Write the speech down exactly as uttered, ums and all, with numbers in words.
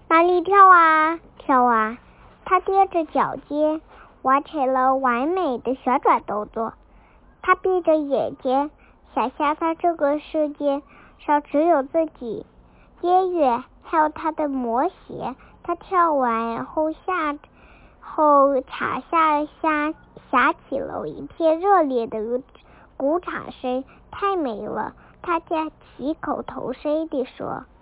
哪里跳啊跳啊，他踮着脚尖，玩起了完美的旋转动作。他闭着眼睛，想象在这个世界上只有自己、爷爷还有他的魔鞋。他跳完后下后场下下响起了一片热烈的鼓掌声，太美了，大家异口同声地说。